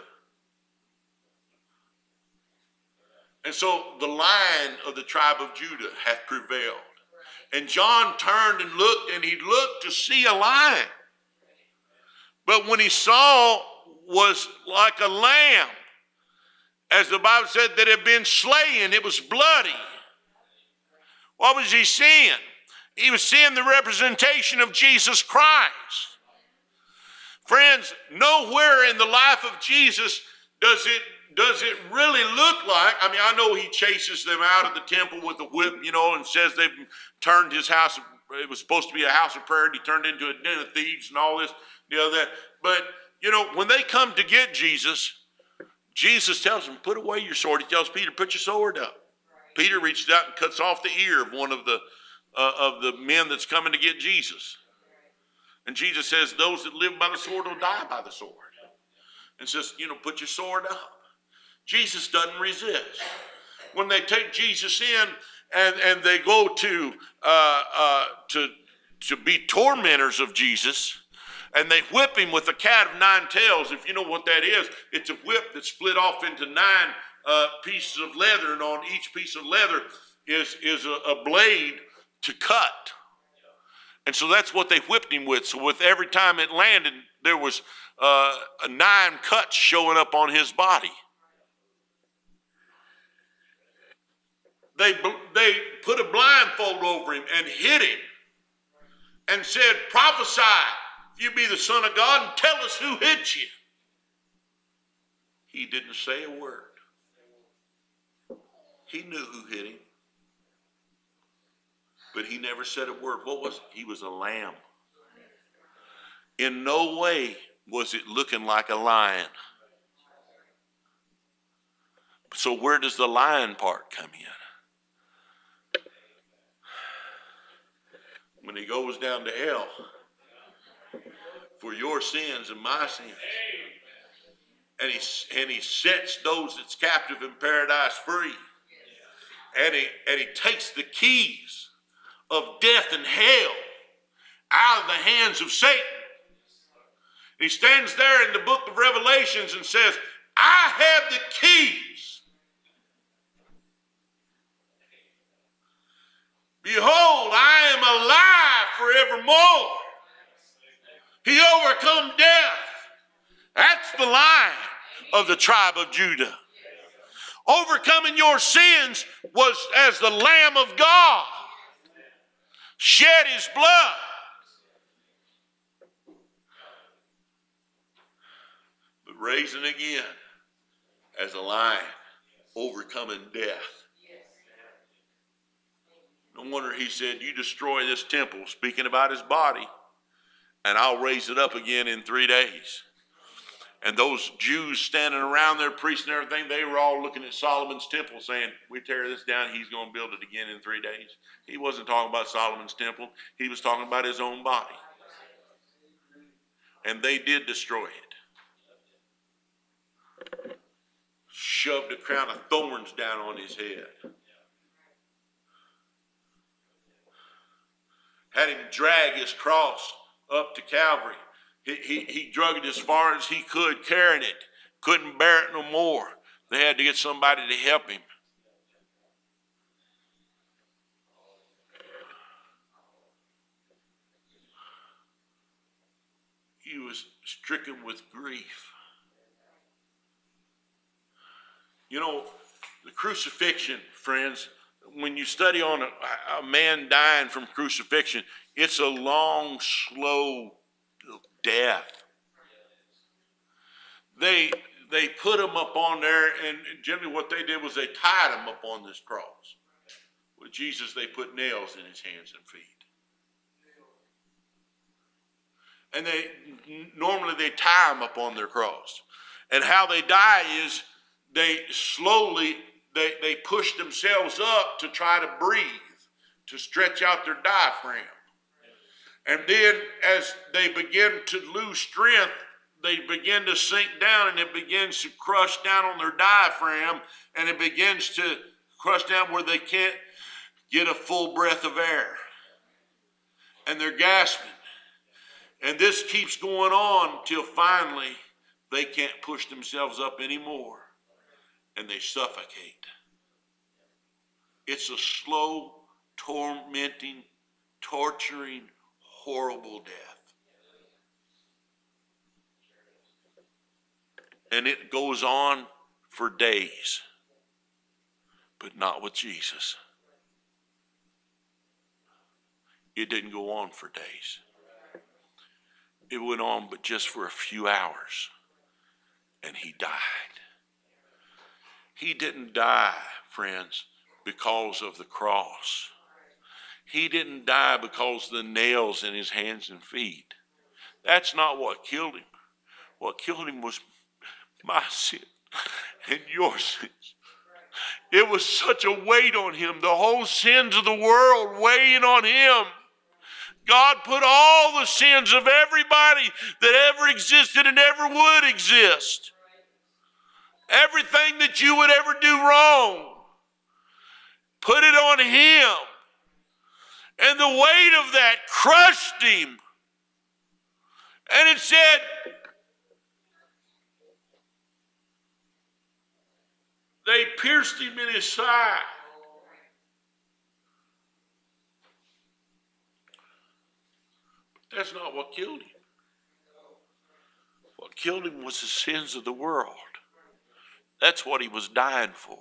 And so the Lion of the tribe of Judah hath prevailed. And John turned and looked, and he looked to see a lion. But when he saw, was like a lamb, as the Bible said, that had been slain. It was bloody. What was he seeing? He was seeing the representation of Jesus Christ. Friends, nowhere in the life of Jesus does it Does it really look like, I mean, I know he chases them out of the temple with a whip, you know, and says they've turned his house, it was supposed to be a house of prayer, and he turned into a den of thieves and all this, you know, that. But, you know, when they come to get Jesus, Jesus tells them, put away your sword. He tells Peter, put your sword up. Peter reaches out and cuts off the ear of one of the, uh, of the men that's coming to get Jesus. And Jesus says, those that live by the sword will die by the sword. And says, you know, put your sword up. Jesus doesn't resist. When they take Jesus in and, and they go to, uh, uh, to, to be tormentors of Jesus, and they whip him with a cat of nine tails. If you know what that is, it's a whip that's split off into nine uh, pieces of leather, and on each piece of leather is, is a, a blade to cut. And so that's what they whipped him with. So with every time it landed, there was uh, nine cuts showing up on his body. They, they put a blindfold over him and hit him and said, prophesy, if you be the Son of God, and tell us who hit you. He didn't say a word. He knew who hit him. But he never said a word. What was it? He was a lamb. In no way was it looking like a lion. So where does the lion part come in? When he goes down to hell for your sins and my sins. And he, and he sets those that's captive in paradise free. And he, and he takes the keys of death and hell out of the hands of Satan. And he stands there in the book of Revelations and says, I have the keys. Behold, I am alive forevermore. He overcome death. That's the Lion of the tribe of Judah. Overcoming your sins was as the Lamb of God shed his blood. But raising again as a lion, overcoming death. No wonder he said, you destroy this temple, speaking about his body, and I'll raise it up again in three days. And those Jews standing around there, priests and everything, they were all looking at Solomon's temple saying, we tear this down, he's going to build it again in three days. He wasn't talking about Solomon's temple. He was talking about his own body. And they did destroy it. Shoved a crown of thorns down on his head. Had him drag his cross up to Calvary. He, he, he drug it as far as he could, carrying it. Couldn't bear it no more. They had to get somebody to help him. He was stricken with grief. You know, the crucifixion, friends, when you study on a, a man dying from crucifixion, it's a long, slow death. They they put him up on there, and generally what they did was they tied him up on this cross. With Jesus, they put nails in his hands and feet. And they normally they tie him up on their cross. And how they die is they slowly they, they push themselves up to try to breathe, to stretch out their diaphragm. And then as they begin to lose strength, they begin to sink down, and it begins to crush down on their diaphragm, and it begins to crush down where they can't get a full breath of air. And they're gasping. And this keeps going on till finally they can't push themselves up anymore, and they suffocate. It's a slow, tormenting, torturing, horrible death. And it goes on for days, but not with Jesus. It didn't go on for days. It went on but just for a few hours, and he died. He didn't die, friends, because of the cross. He didn't die because of the nails in his hands and feet. That's not what killed him. What killed him was my sin and your sins It was such a weight on him, the whole sins of the world weighing on him. God put all the sins of everybody that ever existed and ever would exist. Everything that you would ever do wrong, put it on him. And the weight of that crushed him. And it said, they pierced him in his side. But that's not what killed him. What killed him was the sins of the world. That's what he was dying for.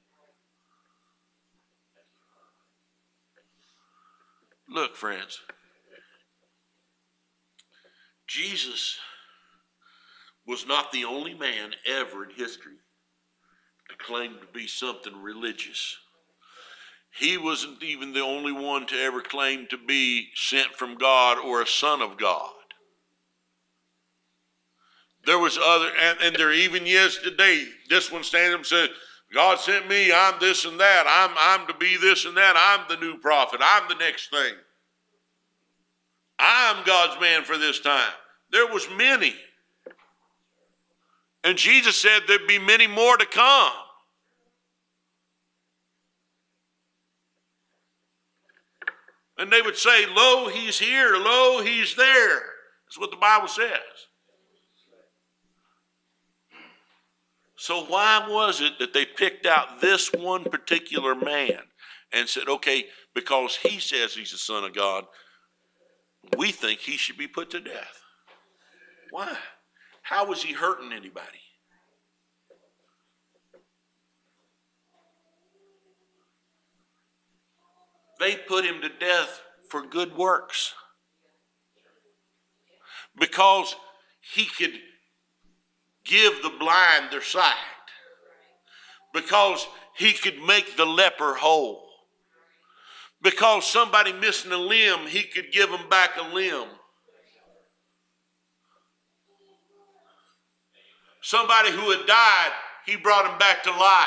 Look, friends, Jesus was not the only man ever in history to claim to be something religious. He wasn't even the only one to ever claim to be sent from God or a son of God. There was other, and, and there even is today. This one stands up and says, God sent me, I'm this and that. I'm, I'm to be this and that. I'm the new prophet. I'm the next thing. I'm God's man for this time. There was many. And Jesus said there'd be many more to come. And they would say, lo, he's here. Lo, he's there. That's what the Bible says. So why was it that they picked out this one particular man and said, okay, because he says he's the Son of God, we think he should be put to death? Why? How was he hurting anybody? They put him to death for good works. Because he could give the blind their sight. Because he could make the leper whole. Because somebody missing a limb, he could give them back a limb. Somebody who had died, he brought him back to life.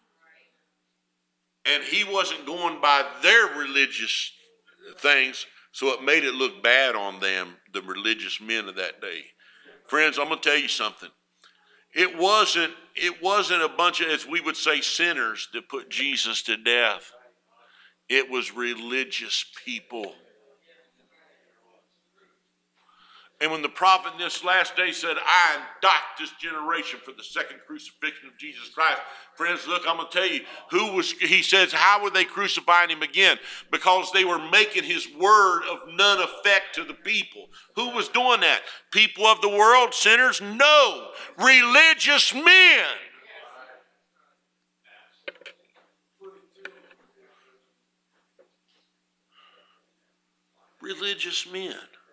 And he wasn't going by their religious things, so it made it look bad on them, the religious men of that day. Friends, I'm going to tell you something. It wasn't, it wasn't a bunch of, as we would say, sinners that put Jesus to death. It was religious people. And when the prophet in this last day said, I indict this generation for the second crucifixion of Jesus Christ. Friends, look, I'm going to tell you, who was, he says, how were they crucifying him again? Because they were making his word of none effect to the people. Who was doing that? People of the world, sinners? No, religious men. Religious men.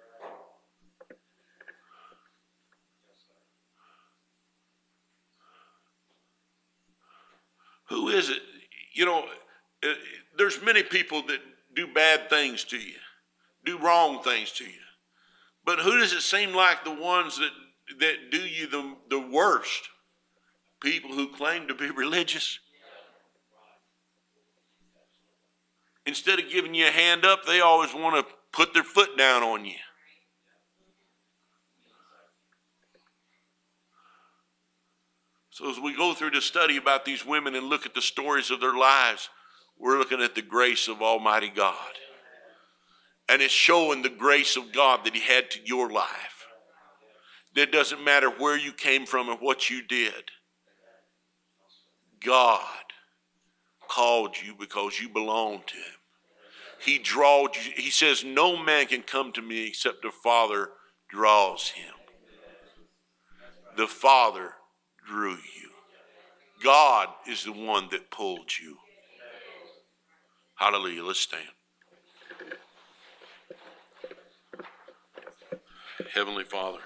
Who is it? You know, there's many people that do bad things to you, do wrong things to you. But who does it seem like the ones that, that do you the, the worst? People who claim to be religious. Instead of giving you a hand up, they always want to put their foot down on you. So as we go through the study about these women and look at the stories of their lives, we're looking at the grace of Almighty God. And it's showing the grace of God that he had to your life. It doesn't matter where you came from and what you did. God called you because you belong to him. He drawed you. He says, no man can come to me except the Father draws him. The Father drew you. God is the one that pulled you. Hallelujah. Let's stand. Heavenly Father,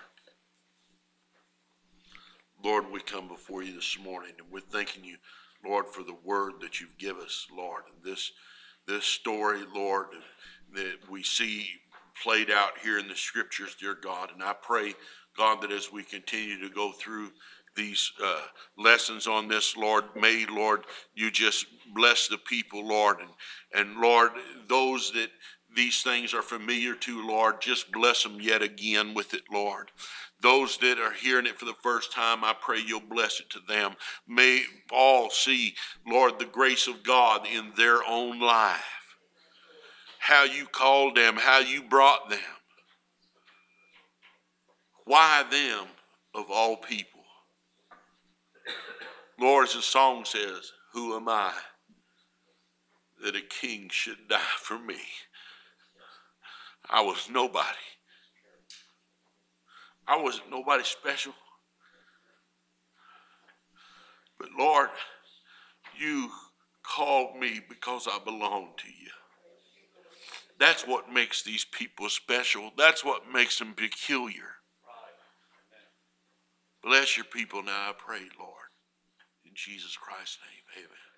Lord, we come before you this morning and we're thanking you, Lord, for the word that you've given us, Lord. This, this story, Lord, that we see played out here in the scriptures, dear God. And I pray, God, that as we continue to go through these uh, lessons on this, Lord. May, Lord, you just bless the people, Lord. And, and Lord, those that these things are familiar to, Lord, just bless them yet again with it, Lord. Those that are hearing it for the first time, I pray you'll bless it to them. May all see, Lord, the grace of God in their own life. How you called them, how you brought them. Why them of all people? Lord, as the song says, who am I that a king should die for me? I was nobody. I wasn't nobody special. But Lord, you called me because I belong to you. That's what makes these people special. That's what makes them peculiar. Bless your people now, I pray, Lord. In Jesus Christ's name, amen.